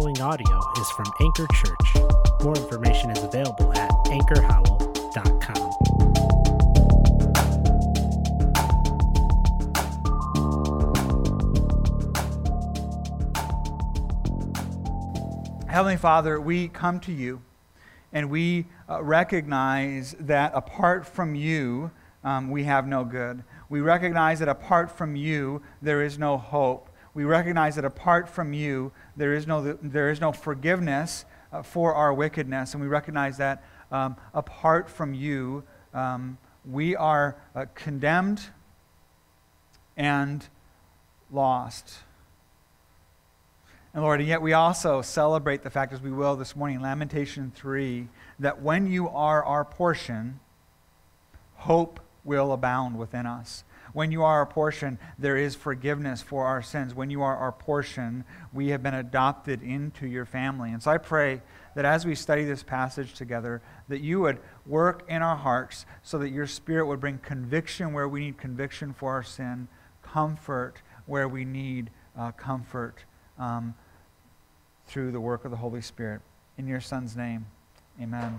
following audio is from Anchor Church. More information is available at anchorhowell.com. Heavenly Father, we come to you and we recognize that apart from you, we have no good. We recognize that apart from you, there is no hope. We recognize that apart from you, there is no forgiveness for our wickedness. And we recognize that apart from you, we are condemned and lost. And Lord, and yet we also celebrate the fact, as we will this morning, Lamentation 3, that when you are our portion, hope will abound within us. When you are our portion, there is forgiveness for our sins. When you are our portion, we have been adopted into your family. And so I pray that as we study this passage together, that you would work in our hearts so that your Spirit would bring conviction where we need conviction for our sin, comfort where we need comfort through the work of the Holy Spirit. In your Son's name, amen.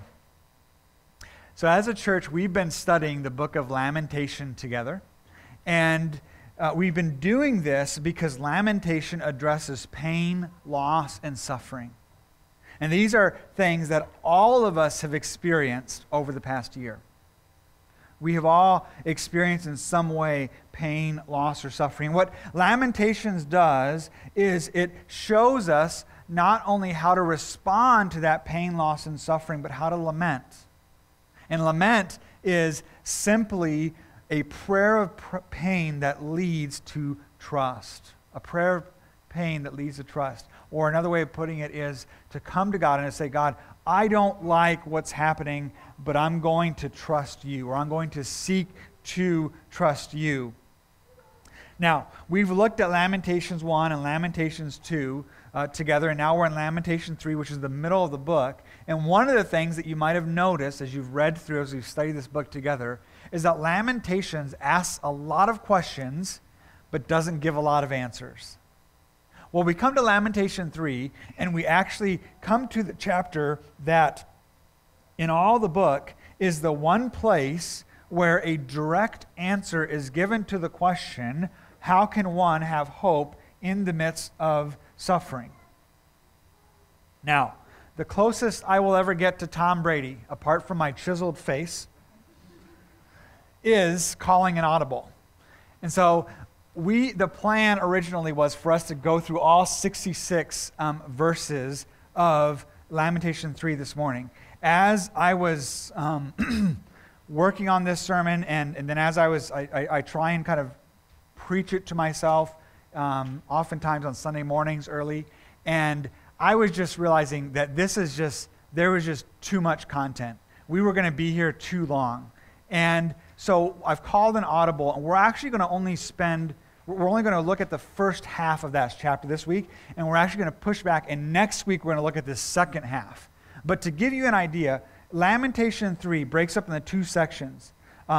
So as a church, we've been studying the book of Lamentation together. And we've been doing this because Lamentation addresses pain, loss, and suffering. And these are things that all of us have experienced over the past year. We have all experienced in some way pain, loss, or suffering. What Lamentations does is it shows us not only how to respond to that pain, loss, and suffering, but how to lament. And lament is simply a prayer of pain that leads to trust. A prayer of pain that leads to trust. Or another way of putting it is to come to God and to say, God, I don't like what's happening, but I'm going to trust you, or I'm going to seek to trust you. Now, we've looked at Lamentations 1 and Lamentations 2 together, and now we're in Lamentation 3, which is the middle of the book. And one of the things that you might have noticed as you've read through, as we've studied this book together, is that Lamentations asks a lot of questions, but doesn't give a lot of answers. Well, we come to Lamentation 3, and we actually come to the chapter that, in all the book, is the one place where a direct answer is given to the question, how can one have hope in the midst of suffering? Now, the closest I will ever get to Tom Brady, apart from my chiseled face, is calling an audible. And so the plan originally was for us to go through all 66 verses of Lamentation 3 this morning. As I was working on this sermon, and then as I try and kind of preach it to myself, oftentimes on Sunday mornings early, and I was just realizing that there was just too much content. We were going to be here too long. And so I've called an audible, and we're actually going to we're only going to look at the first half of that chapter this week, and we're actually going to push back, and next week we're going to look at the second half. But to give you an idea, Lamentation 3 breaks up into two sections.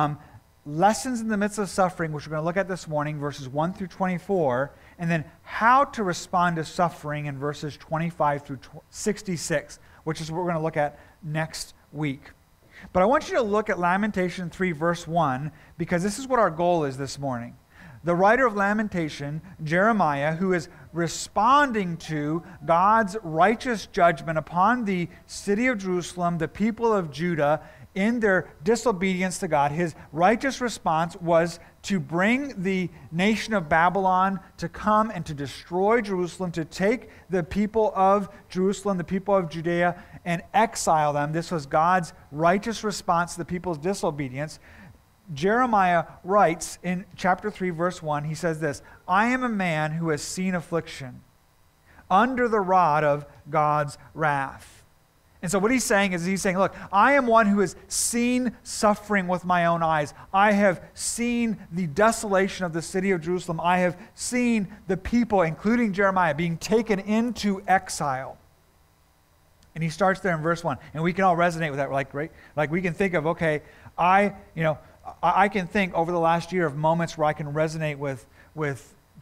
Lessons in the midst of suffering, which we're going to look at this morning, verses 1 through 24, and then how to respond to suffering in verses 25 through 66, which is what we're going to look at next week. But I want you to look at Lamentation 3, verse 1, because this is what our goal is this morning. The writer of Lamentation, Jeremiah, who is responding to God's righteous judgment upon the city of Jerusalem, the people of Judah, in their disobedience to God, his righteous response was to bring the nation of Babylon to come and to destroy Jerusalem, to take the people of Jerusalem, the people of Judea, and exile them. This was God's righteous response to the people's disobedience. Jeremiah writes in chapter 3, verse 1, he says this, I am a man who has seen affliction under the rod of God's wrath. And so what he's saying is, look, I am one who has seen suffering with my own eyes. I have seen the desolation of the city of Jerusalem. I have seen the people, including Jeremiah, being taken into exile. And he starts there in verse 1. And we can all resonate with that, right? Like we can think of, okay, I can think over the last year of moments where I can resonate with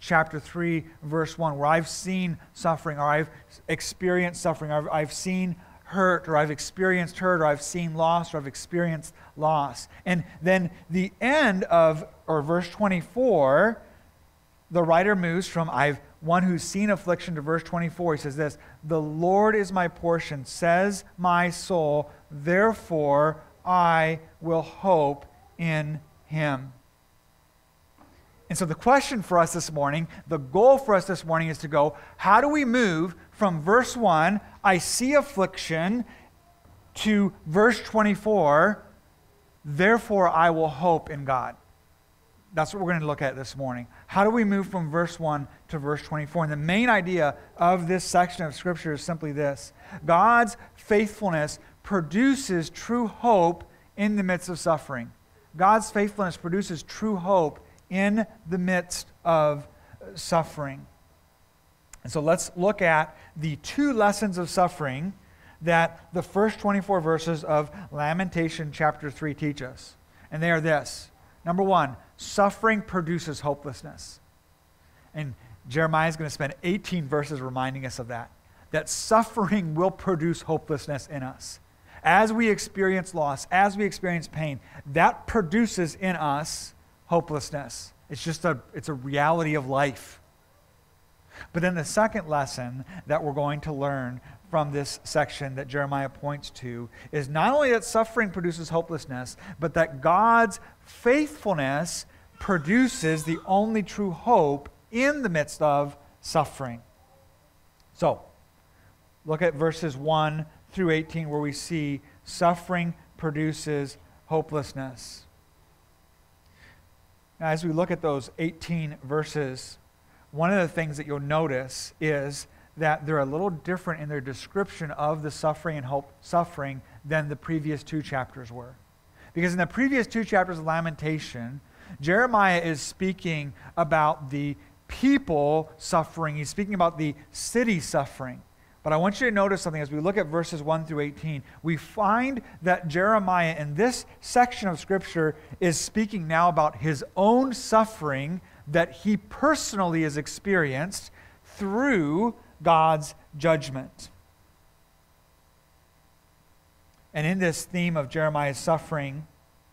chapter 3, verse 1, where I've seen suffering, or I've experienced suffering, or I've seen hurt, or I've experienced hurt, or I've seen loss, or I've experienced loss. And then the end of, or verse 24, the writer moves from I've one who's seen affliction to verse 24. He says this, the Lord is my portion, says my soul, therefore I will hope in him. And so the question for us this morning, the goal for us this morning is to go, how do we move from verse 1, I see affliction, to verse 24, therefore I will hope in God? That's what we're going to look at this morning. How do we move from verse 1 to verse 24? And the main idea of this section of Scripture is simply this. God's faithfulness produces true hope in the midst of suffering. God's faithfulness produces true hope in the midst of suffering. And so let's look at the two lessons of suffering that the first 24 verses of Lamentation chapter 3 teach us. And they are this. Number one, suffering produces hopelessness. And Jeremiah is going to spend 18 verses reminding us of that suffering will produce hopelessness in us. As we experience loss, as we experience pain, that produces in us hopelessness. It's a reality of life. But then the second lesson that we're going to learn from this section that Jeremiah points to is not only that suffering produces hopelessness, but that God's faithfulness produces the only true hope in the midst of suffering. So, look at verses 1 through 18 where we see suffering produces hopelessness. Now, as we look at those 18 verses, one of the things that you'll notice is that they're a little different in their description of the suffering and suffering than the previous two chapters were. Because in the previous two chapters of Lamentation, Jeremiah is speaking about the people suffering. He's speaking about the city suffering. But I want you to notice something. As we look at verses 1 through 18, we find that Jeremiah in this section of Scripture is speaking now about his own suffering that he personally has experienced through God's judgment. And in this theme of Jeremiah's suffering,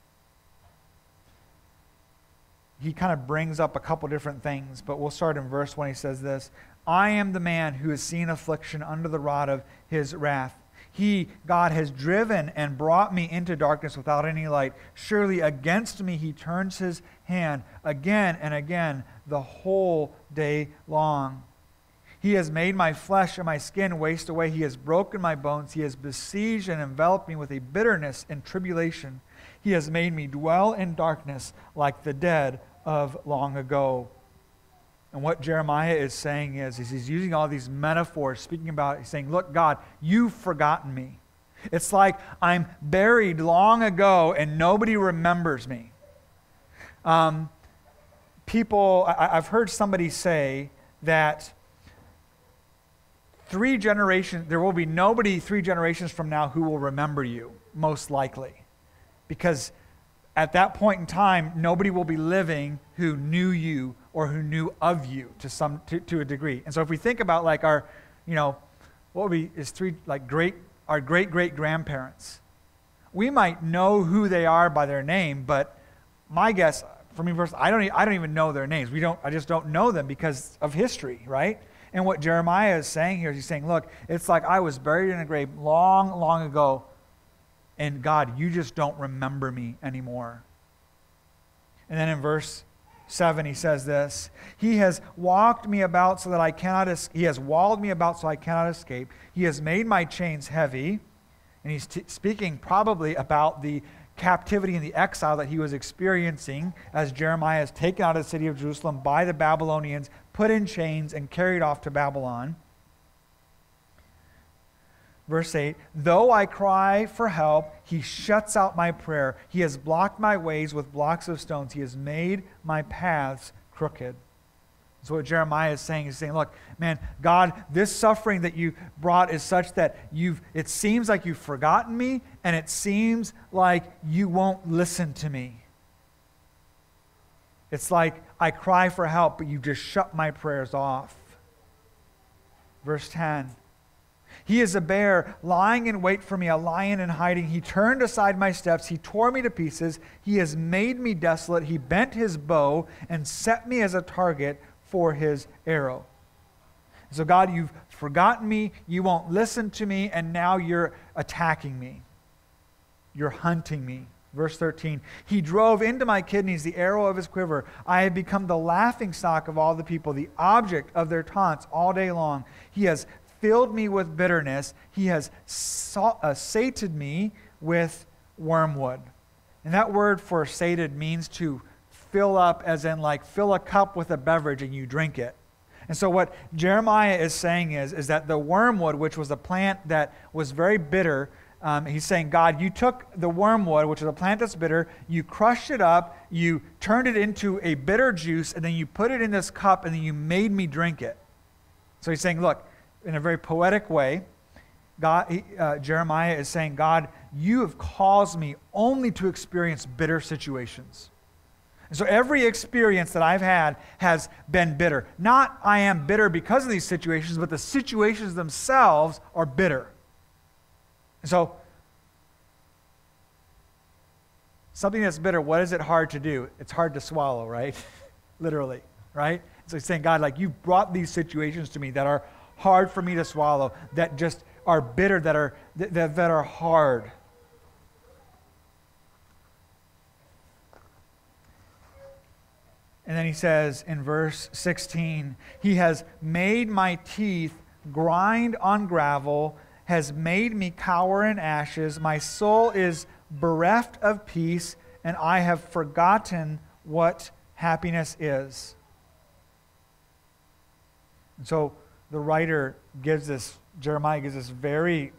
he kind of brings up a couple different things, but we'll start in verse 1. He says this, I am the man who has seen affliction under the rod of his wrath. He, God, has driven and brought me into darkness without any light. Surely against me he turns his hand again and again the whole day long. He has made my flesh and my skin waste away. He has broken my bones. He has besieged and enveloped me with a bitterness and tribulation. He has made me dwell in darkness like the dead of long ago. And what Jeremiah is saying is he's using all these metaphors, speaking about, he's saying, look, God, you've forgotten me. It's like I'm buried long ago and nobody remembers me. I've heard somebody say that there will be nobody 3 generations from now who will remember you, most likely. Because at that point in time, nobody will be living who knew you or who knew of you to a degree. And so if we think about like our, our great-great-grandparents, we might know who they are by their name, but my guess, for me personally, I don't even know their names. I just don't know them because of history, right? And what Jeremiah is saying here is he's saying, look, it's like I was buried in a grave long, long ago, and God, you just don't remember me anymore. And then in verse 7, he says this, He has walked me about so that I cannot He has walled me about so I cannot escape. He has made my chains heavy. And he's speaking probably about the captivity and the exile that he was experiencing as Jeremiah is taken out of the city of Jerusalem by the Babylonians, put in chains, and carried off to Babylon. Verse 8, though I cry for help, he shuts out my prayer. He has blocked my ways with blocks of stones. He has made my paths crooked. So what Jeremiah is saying, look, man, God, this suffering that you brought is such that it seems like you've forgotten me, and it seems like you won't listen to me. It's like I cry for help, but you just shut my prayers off. Verse 10. He is a bear lying in wait for me, a lion in hiding. He turned aside my steps. He tore me to pieces. He has made me desolate. He bent his bow and set me as a target for his arrow. So God, you've forgotten me. You won't listen to me. And now you're attacking me. You're hunting me. Verse 13, he drove into my kidneys the arrow of his quiver. I have become the laughingstock of all the people, the object of their taunts all day long. He has filled me with bitterness. He has sated me with wormwood. And that word for sated means to fill up, as in like fill a cup with a beverage and you drink it. And so what Jeremiah is saying is that the wormwood, which was a plant that was very bitter, he's saying, God, you took the wormwood, which is a plant that's bitter, you crushed it up, you turned it into a bitter juice, and then you put it in this cup, and then you made me drink it. So he's saying, look, in a very poetic way, Jeremiah is saying, God, you have caused me only to experience bitter situations. And so every experience that I've had has been bitter. Not I am bitter because of these situations, but the situations themselves are bitter. And so, something that's bitter, what is it hard to do? It's hard to swallow, right? Literally, right? So he's saying, God, like you brought these situations to me that are hard for me to swallow, that just are bitter, that are hard. And then he says in verse 16, he has made my teeth grind on gravel, has made me cower in ashes. My soul is bereft of peace, and I have forgotten what happiness is. And so the writer Jeremiah gives this very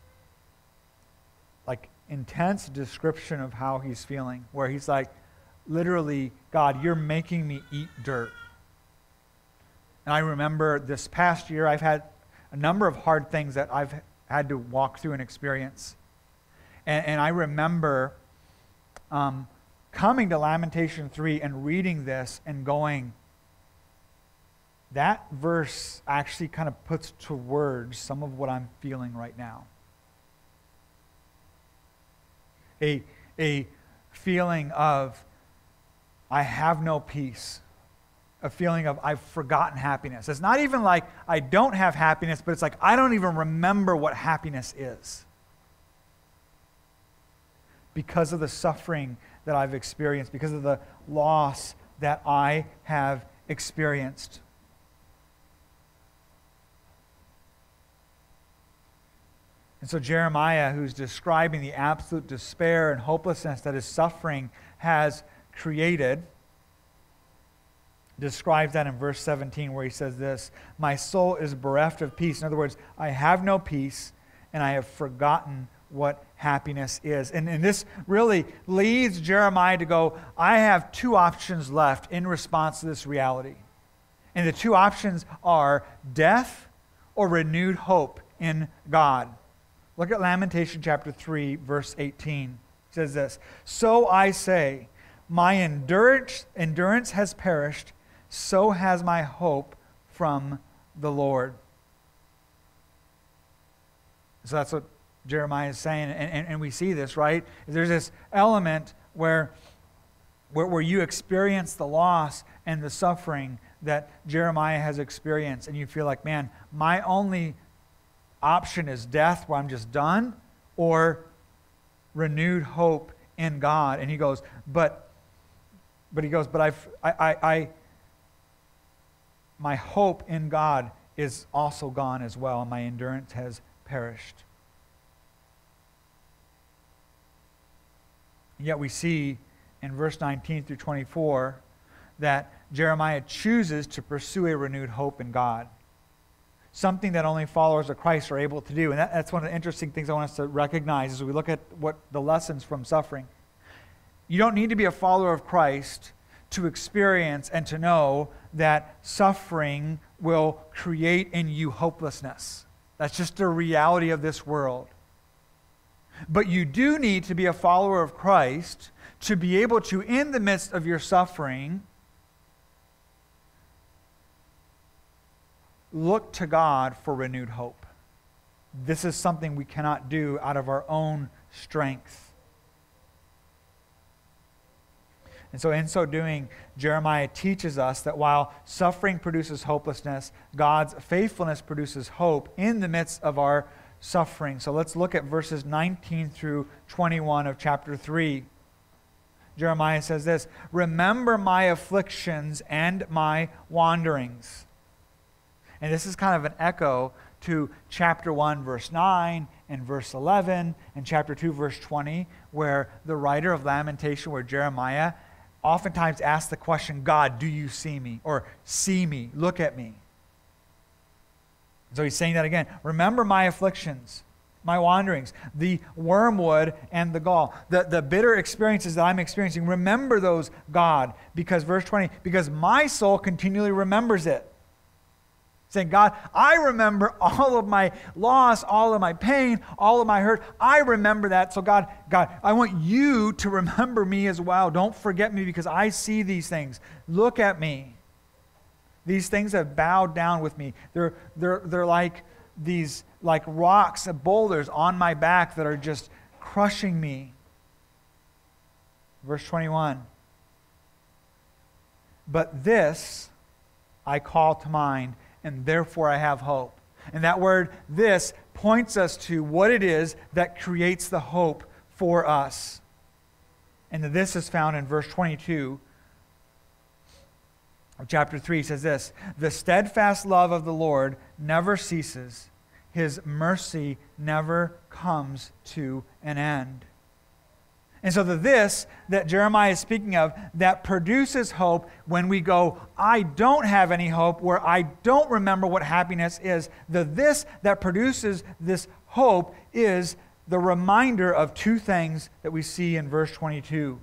intense description of how he's feeling, where he's like, literally, God, you're making me eat dirt. And I remember this past year, I've had a number of hard things that I've had to walk through and experience. And I remember coming to Lamentation 3 and reading this and going, that verse actually kind of puts to words some of what I'm feeling right now. A feeling of, I have no peace. A feeling of, I've forgotten happiness. It's not even like I don't have happiness, but it's like I don't even remember what happiness is. Because of the suffering that I've experienced, because of the loss that I have experienced. And so Jeremiah, who's describing the absolute despair and hopelessness that his suffering has created, describes that in verse 17 where he says this, my soul is bereft of peace. In other words, I have no peace and I have forgotten what happiness is. And this really leads Jeremiah to go, I have two options left in response to this reality. And the two options are death or renewed hope in God. Look at Lamentation chapter 3, verse 18. It says this, so I say, my endurance has perished, so has my hope from the Lord. So that's what Jeremiah is saying, and we see this, right? There's this element where you experience the loss and the suffering that Jeremiah has experienced, and you feel like, man, my only option is death, where I'm just done, or renewed hope in God. And he goes, but my hope in God is also gone as well, and my endurance has perished. And yet we see in verse 19 through 24 that Jeremiah chooses to pursue a renewed hope in God. Something that only followers of Christ are able to do. And that's one of the interesting things I want us to recognize as we look at what the lessons from suffering. You don't need to be a follower of Christ to experience and to know that suffering will create in you hopelessness. That's just a reality of this world. But you do need to be a follower of Christ to be able to, in the midst of your suffering, look to God for renewed hope. This is something we cannot do out of our own strength. And so in so doing, Jeremiah teaches us that while suffering produces hopelessness, God's faithfulness produces hope in the midst of our suffering. So let's look at verses 19 through 21 of chapter 3. Jeremiah says this, "Remember my afflictions and my wanderings." And this is kind of an echo to chapter 1, verse 9, and verse 11, and chapter 2, verse 20, where the writer of Lamentation, where Jeremiah oftentimes asks the question, God, do you see me? Or see me, look at me. So he's saying that again. Remember my afflictions, my wanderings, the wormwood and the gall, the bitter experiences that I'm experiencing. Remember those, God, because verse 20, because my soul continually remembers it. Saying, God, I remember all of my loss, all of my pain, all of my hurt. I remember that. So God, I want you to remember me as well. Don't forget me because I see these things. Look at me. These things have bowed down with me. They're like these like rocks and boulders on my back that are just crushing me. Verse 21. But this I call to mind, and therefore I have hope. And that word, this, points us to what it is that creates the hope for us. And this is found in verse 22 of chapter 3. It says this, "The steadfast love of the Lord never ceases. His mercy never comes to an end." And so this that Jeremiah is speaking of that produces hope when we go, I don't have any hope, where I don't remember what happiness is. This that produces this hope is the reminder of two things that we see in verse 22,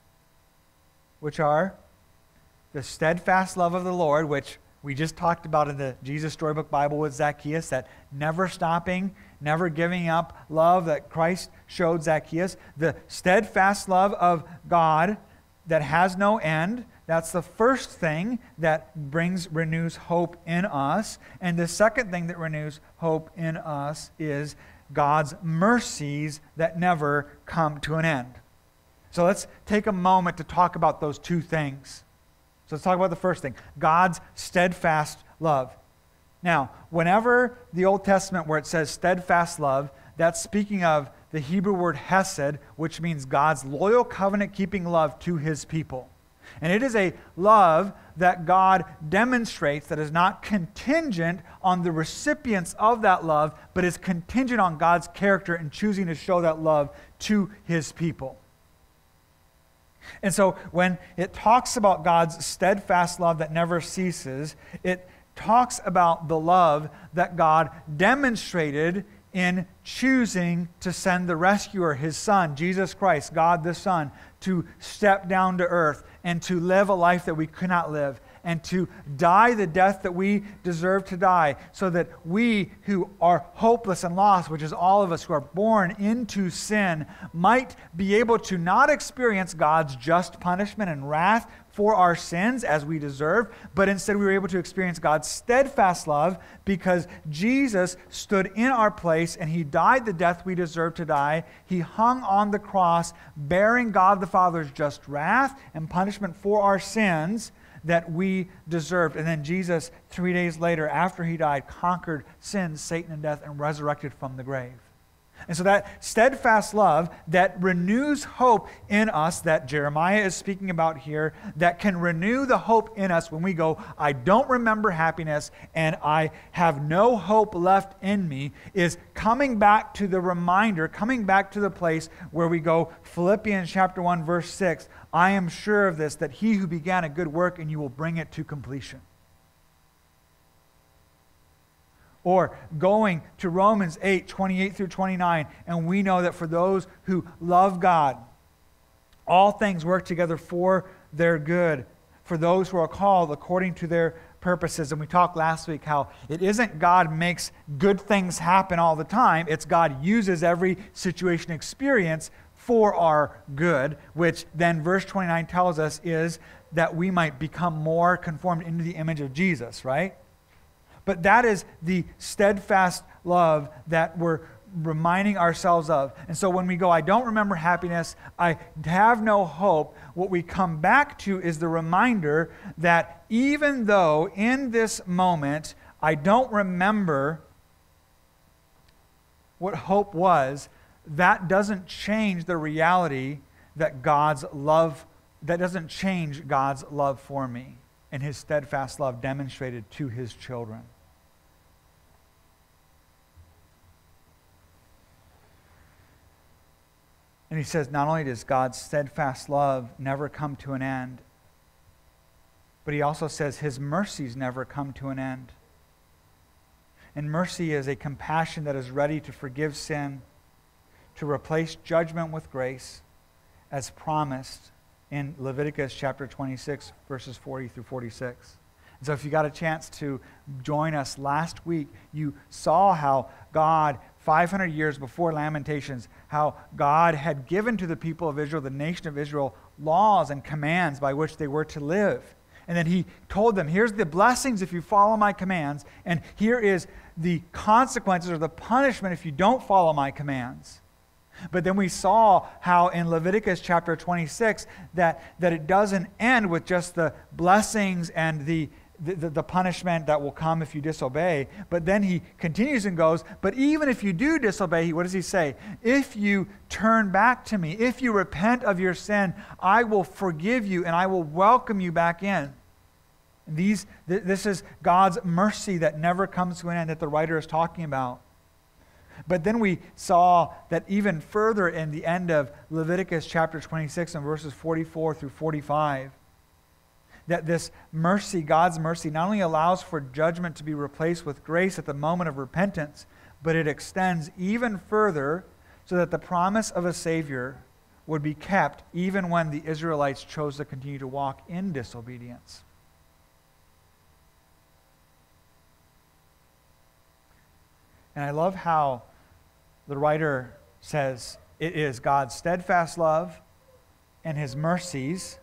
which are the steadfast love of the Lord, which we just talked about in the Jesus Storybook Bible with Zacchaeus, that never stopping, never giving up love that Christ showed Zacchaeus. The steadfast love of God that has no end. That's the first thing that renews hope in us. And the second thing that renews hope in us is God's mercies that never come to an end. So let's take a moment to talk about those two things. So let's talk about the first thing, God's steadfast love. Now, whenever the Old Testament, where it says steadfast love, that's speaking of the Hebrew word hesed, which means God's loyal covenant-keeping love to his people. And it is a love that God demonstrates that is not contingent on the recipients of that love, but is contingent on God's character in choosing to show that love to his people. And so when it talks about God's steadfast love that never ceases, it talks about the love that God demonstrated in choosing to send the rescuer, his Son, Jesus Christ, God the Son, to step down to earth and to live a life that we could not live, and to die the death that we deserve to die, so that we who are hopeless and lost, which is all of us who are born into sin, might be able to not experience God's just punishment and wrath for our sins as we deserve, but instead we were able to experience God's steadfast love because Jesus stood in our place and he died the death we deserve to die. He hung on the cross bearing God the Father's just wrath and punishment for our sins that we deserved. And then Jesus, 3 days later, after he died, conquered sin, Satan, and death, and resurrected from the grave. And so that steadfast love that renews hope in us, that Jeremiah is speaking about here, that can renew the hope in us when we go, I don't remember happiness and I have no hope left in me, is coming back to the reminder, coming back to the place where we go, Philippians chapter 1, verse 6, I am sure of this, that he who began a good work in you will bring it to completion. Or going to Romans 8, 28 through 29, and we know that for those who love God, all things work together for their good, for those who are called according to their purposes. And we talked last week how it isn't God makes good things happen all the time, it's God uses every situation experience for our good, which then verse 29 tells us is that we might become more conformed into the image of Jesus, right? But that is the steadfast love that we're reminding ourselves of. And so when we go, I don't remember happiness, I have no hope, what we come back to is the reminder that even though in this moment I don't remember what hope was, that doesn't change the reality that that doesn't change God's love for me and his steadfast love demonstrated to his children. And he says, not only does God's steadfast love never come to an end, but he also says his mercies never come to an end. And mercy is a compassion that is ready to forgive sin, to replace judgment with grace, as promised in Leviticus chapter 26, verses 40 through 46. And so if you got a chance to join us last week, you saw how God, 500 years before Lamentations, how God had given to the people of Israel, the nation of Israel, laws and commands by which they were to live. And then he told them, here's the blessings if you follow my commands, and here is the consequences or the punishment if you don't follow my commands. But then we saw how in Leviticus chapter 26 that it doesn't end with just the blessings and the punishment that will come if you disobey. But then he continues and goes, but even if you do disobey, what does he say? If you turn back to me, if you repent of your sin, I will forgive you and I will welcome you back in. This is God's mercy that never comes to an end that the writer is talking about. But then we saw that even further in the end of Leviticus chapter 26 and verses 44 through 45, that this mercy, God's mercy, not only allows for judgment to be replaced with grace at the moment of repentance, but it extends even further so that the promise of a Savior would be kept even when the Israelites chose to continue to walk in disobedience. And I love how the writer says it is God's steadfast love and his mercies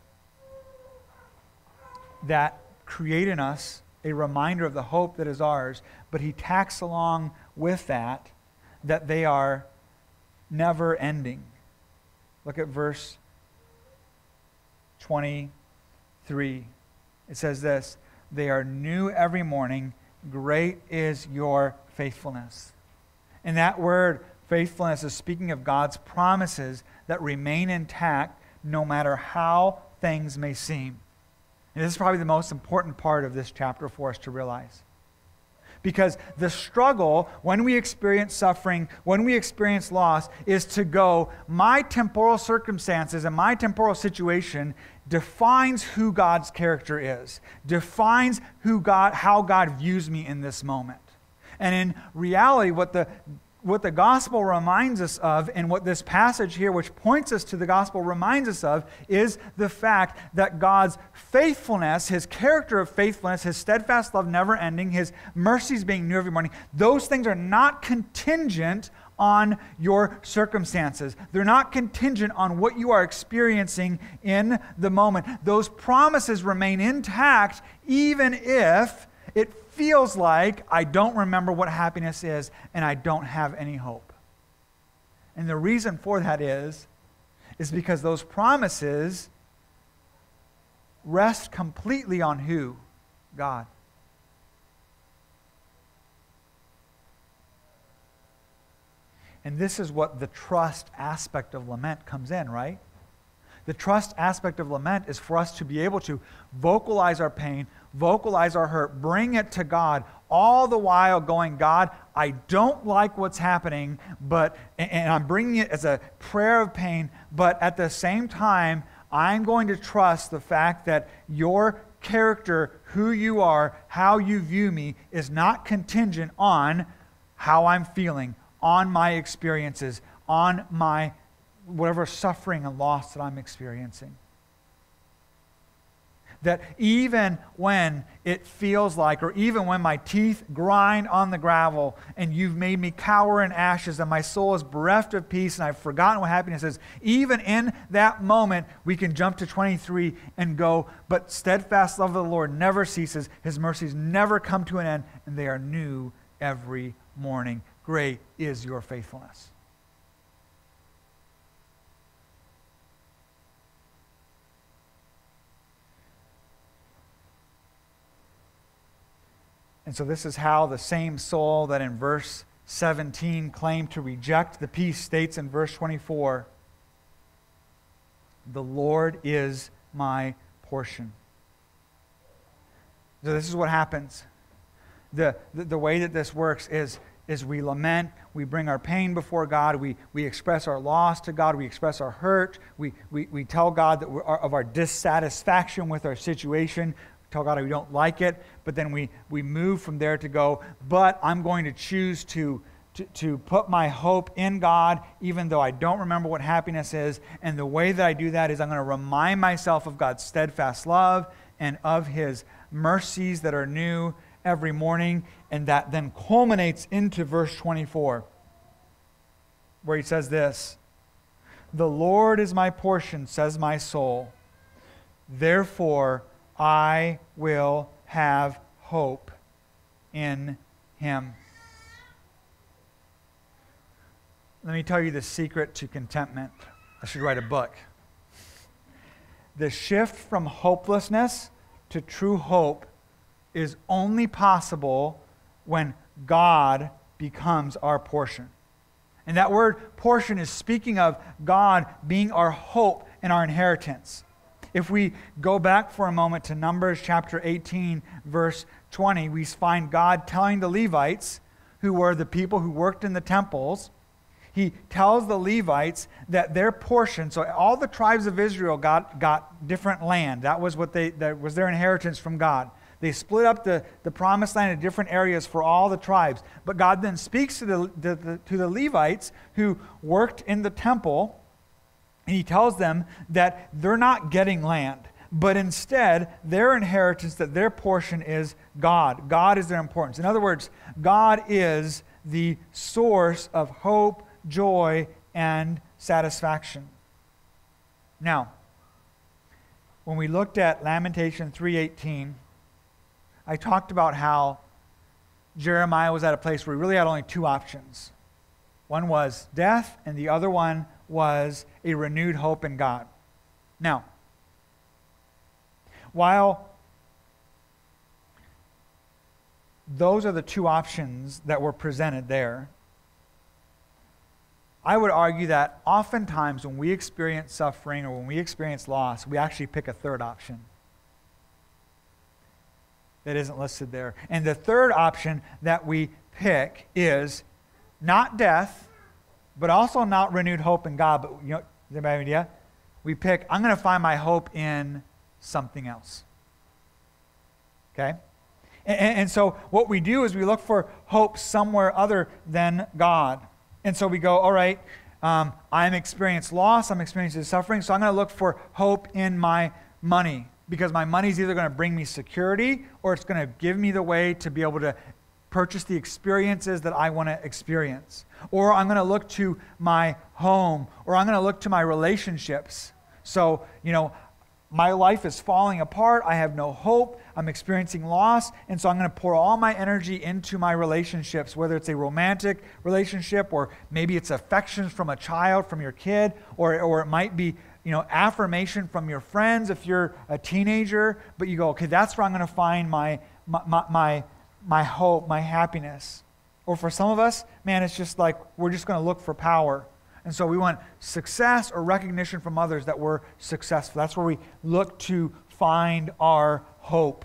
that create in us a reminder of the hope that is ours, but he tacks along with that they are never ending. Look at verse 23. It says this, they are new every morning, great is your faithfulness. And that word faithfulness is speaking of God's promises that remain intact no matter how things may seem. And this is probably the most important part of this chapter for us to realize. Because the struggle, when we experience suffering, when we experience loss, is to go, my temporal circumstances and my temporal situation defines who God's character is, defines how God views me in this moment. And in reality, what the gospel reminds us of, and what this passage here, which points us to the gospel, reminds us of, is the fact that God's faithfulness, his character of faithfulness, his steadfast love never ending, his mercies being new every morning, those things are not contingent on your circumstances. They're not contingent on what you are experiencing in the moment. Those promises remain intact even if it feels like I don't remember what happiness is and I don't have any hope. And the reason for that is because those promises rest completely on who? God. And this is what the trust aspect of lament comes in, right? The trust aspect of lament is for us to be able to vocalize our pain, vocalize our hurt, bring it to God, all the while going, God, I don't like what's happening, and I'm bringing it as a prayer of pain, but at the same time, I'm going to trust the fact that your character, who you are, how you view me, is not contingent on how I'm feeling, on my experiences, on my whatever suffering and loss that I'm experiencing. that even when it feels like, or even when my teeth grind on the gravel and you've made me cower in ashes and my soul is bereft of peace and I've forgotten what happiness is, even in that moment, we can jump to 23 and go, but steadfast love of the Lord never ceases. His mercies never come to an end, and they are new every morning. Great is your faithfulness. And so this is how the same soul that in verse 17 claimed to reject the peace states in verse 24, the Lord is my portion. So this is what happens. The way that this works is we lament, we bring our pain before God, we express our loss to God, we express our hurt, we tell God that of our dissatisfaction with our situation, tell God we don't like it, but then we move from there to go, but I'm going to choose to put my hope in God, even though I don't remember what happiness is. And the way that I do that is I'm going to remind myself of God's steadfast love and of His mercies that are new every morning. And that then culminates into verse 24, where he says this, "The Lord is my portion, says my soul. Therefore, I will have hope in Him." Let me tell you the secret to contentment. I should write a book. The shift from hopelessness to true hope is only possible when God becomes our portion. And that word portion is speaking of God being our hope and our inheritance. If we go back for a moment to Numbers chapter 18, verse 20, we find God telling the Levites, who were the people who worked in the temples, He tells the Levites that their portion, so all the tribes of Israel got different land. That was that was their inheritance from God. They split up the promised land into different areas for all the tribes. But God then speaks to the Levites who worked in the temple, and He tells them that they're not getting land, but instead their inheritance, that their portion is God. God is their importance. In other words, God is the source of hope, joy, and satisfaction. Now, when we looked at Lamentation 3:18, I talked about how Jeremiah was at a place where he really had only two options. One was death, and the other one was a renewed hope in God. Now, while those are the two options that were presented there, I would argue that oftentimes when we experience suffering or when we experience loss, we actually pick a third option that isn't listed there. And the third option that we pick is not death, but also not renewed hope in God. But does anybody have an idea? We pick, I'm going to find my hope in something else. Okay? And so what we do is we look for hope somewhere other than God. And so we go, all right, I'm experiencing loss, I'm experiencing suffering, so I'm going to look for hope in my money, because my money is either going to bring me security or it's going to give me the way to be able to purchase the experiences that I want to experience. Or I'm going to look to my home, or I'm going to look to my relationships. So, my life is falling apart. I have no hope. I'm experiencing loss. And so I'm going to pour all my energy into my relationships, whether it's a romantic relationship, or maybe it's affections from a child, from your kid, or it might be, affirmation from your friends if you're a teenager. But you go, okay, that's where I'm going to find my hope, my happiness. Or for some of us, man, it's just like we're just going to look for power. And so we want success or recognition from others that we're successful. That's where we look to find our hope.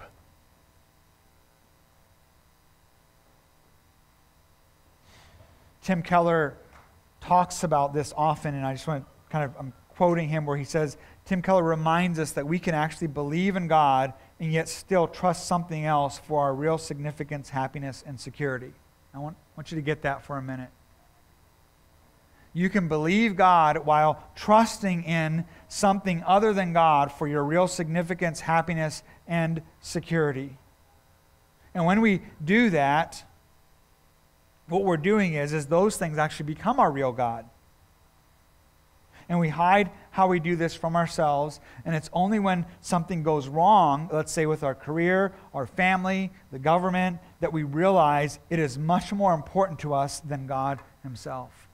Tim Keller talks about this often, and I just want to I'm quoting him where he says, Tim Keller reminds us that we can actually believe in God and yet still trust something else for our real significance, happiness, and security. I want you to get that for a minute. You can believe God while trusting in something other than God for your real significance, happiness, and security. And when we do that, what we're doing is those things actually become our real God. And we hide how we do this from ourselves, and it's only when something goes wrong, let's say with our career, our family, the government, that we realize it is much more important to us than God himself.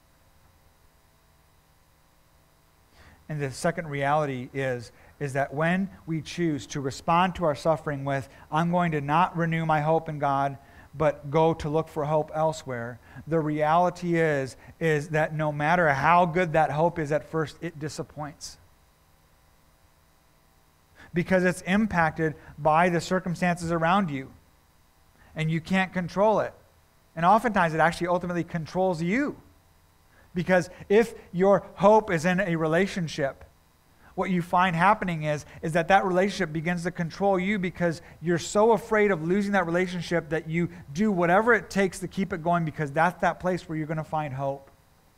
And the second reality is that when we choose to respond to our suffering with, I'm going to not renew my hope in God, but go to look for hope elsewhere, the reality is that no matter how good that hope is at first, it disappoints. Because it's impacted by the circumstances around you. And you can't control it. And oftentimes it actually ultimately controls you. Because if your hope is in a relationship, what you find happening is that relationship begins to control you because you're so afraid of losing that relationship that you do whatever it takes to keep it going, because that's that place where you're going to find hope.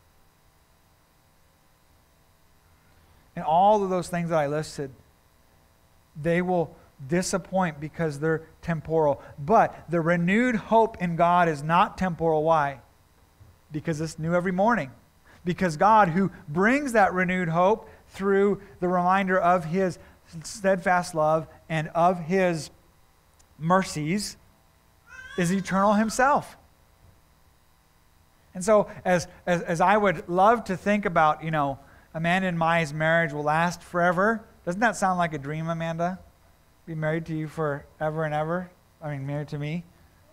And all of those things that I listed, they will disappoint because they're temporal. But the renewed hope in God is not temporal. Why? Because it's new every morning. Because God, who brings that renewed hope through the reminder of his steadfast love and of his mercies, is eternal himself. And so as I would love to think about, Amanda and Maya's marriage will last forever. Doesn't that sound like a dream, Amanda? Be married to you forever and ever? I mean, married to me?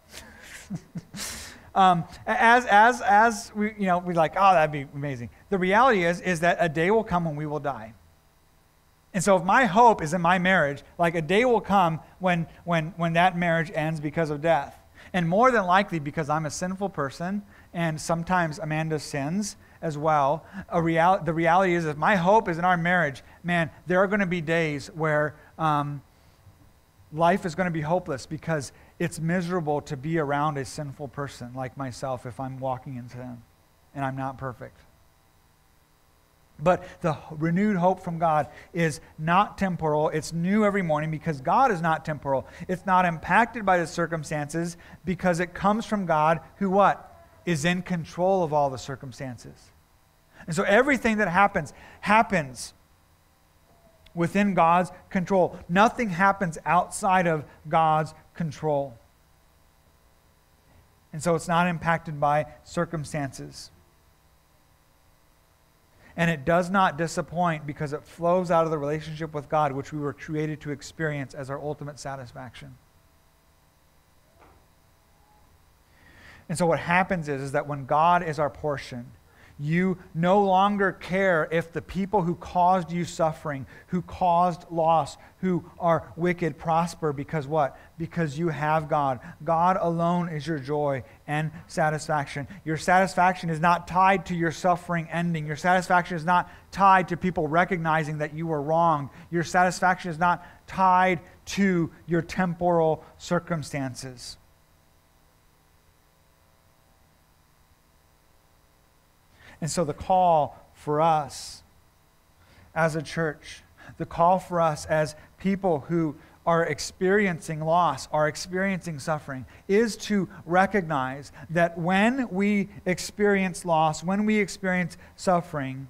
As we, we're like, oh, that'd be amazing. The reality is that a day will come when we will die. And so if my hope is in my marriage, like a day will come when that marriage ends because of death. And more than likely because I'm a sinful person, and sometimes Amanda sins as well. The reality is if my hope is in our marriage, man, there are going to be days where life is going to be hopeless because it's miserable to be around a sinful person like myself if I'm walking in sin and I'm not perfect. But the renewed hope from God is not temporal. It's new every morning because God is not temporal. It's not impacted by the circumstances because it comes from God who what? Is in control of all the circumstances. And so everything that happens within God's control. Nothing happens outside of God's control. And so it's not impacted by circumstances. And it does not disappoint because it flows out of the relationship with God, which we were created to experience as our ultimate satisfaction. And so what happens is that when God is our portion, you no longer care if the people who caused you suffering, who caused loss, who are wicked prosper, because what? Because you have God. God alone is your joy and satisfaction. Your satisfaction is not tied to your suffering ending. Your satisfaction is not tied to people recognizing that you were wronged. Your satisfaction is not tied to your temporal circumstances. And so the call for us as a church, the call for us as people who are experiencing loss, are experiencing suffering, is to recognize that when we experience loss, when we experience suffering,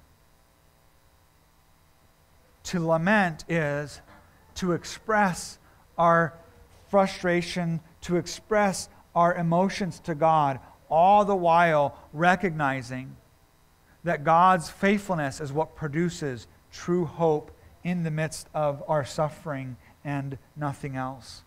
to lament is to express our frustration, to express our emotions to God, all the while recognizing that God's faithfulness is what produces true hope in the midst of our suffering and nothing else.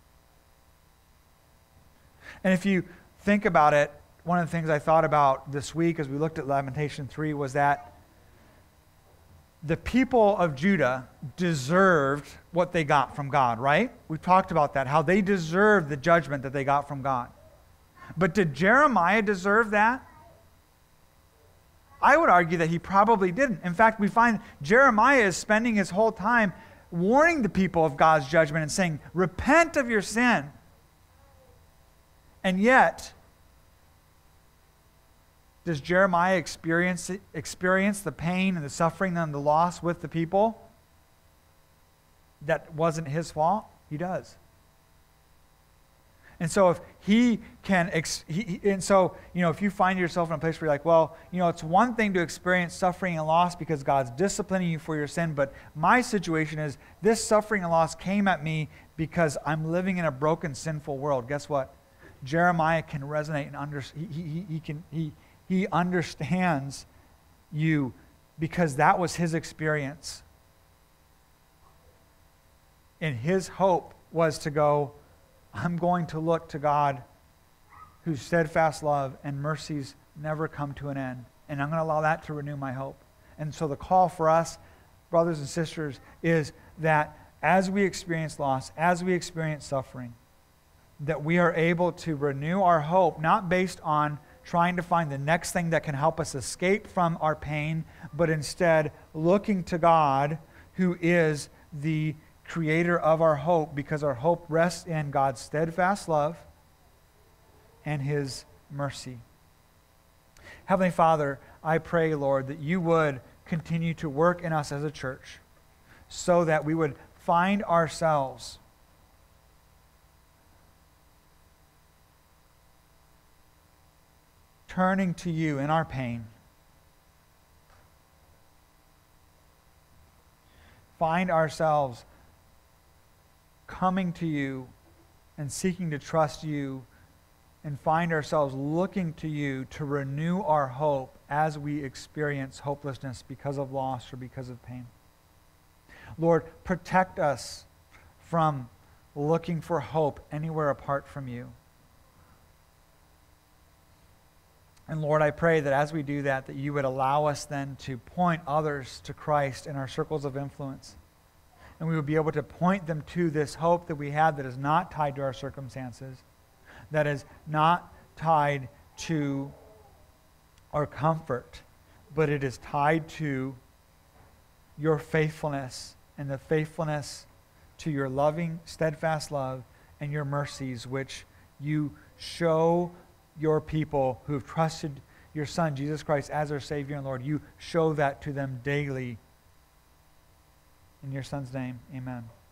And if you think about it, one of the things I thought about this week as we looked at Lamentation 3 was that the people of Judah deserved what they got from God, right? We talked about that, how they deserved the judgment that they got from God. But did Jeremiah deserve that? I would argue that he probably didn't. In fact, we find Jeremiah is spending his whole time warning the people of God's judgment and saying, repent of your sin. And yet, Does Jeremiah experience the pain and the suffering and the loss with the people? That wasn't his fault? He does. And so if he can, if you find yourself in a place where you're like, well, it's one thing to experience suffering and loss because God's disciplining you for your sin, but my situation is this suffering and loss came at me because I'm living in a broken, sinful world. Guess what? Jeremiah can resonate and he understands you because that was his experience. And his hope was to go, I'm going to look to God whose steadfast love and mercies never come to an end. And I'm going to allow that to renew my hope. And so the call for us, brothers and sisters, is that as we experience loss, as we experience suffering, that we are able to renew our hope, not based on trying to find the next thing that can help us escape from our pain, but instead looking to God, who is the creator of our hope, because our hope rests in God's steadfast love and his mercy. Heavenly Father, I pray, Lord, that you would continue to work in us as a church so that we would find ourselves turning to you in our pain. Find ourselves coming to you and seeking to trust you, and find ourselves looking to you to renew our hope as we experience hopelessness because of loss or because of pain. Lord, protect us from looking for hope anywhere apart from you. And Lord, I pray that as we do that, that you would allow us then to point others to Christ in our circles of influence. And we would be able to point them to this hope that we have that is not tied to our circumstances, that is not tied to our comfort, but it is tied to your faithfulness and the faithfulness to your loving, steadfast love and your mercies, which you show your people who have trusted your Son, Jesus Christ, as their Savior and Lord. You show that to them daily. In your Son's name, amen.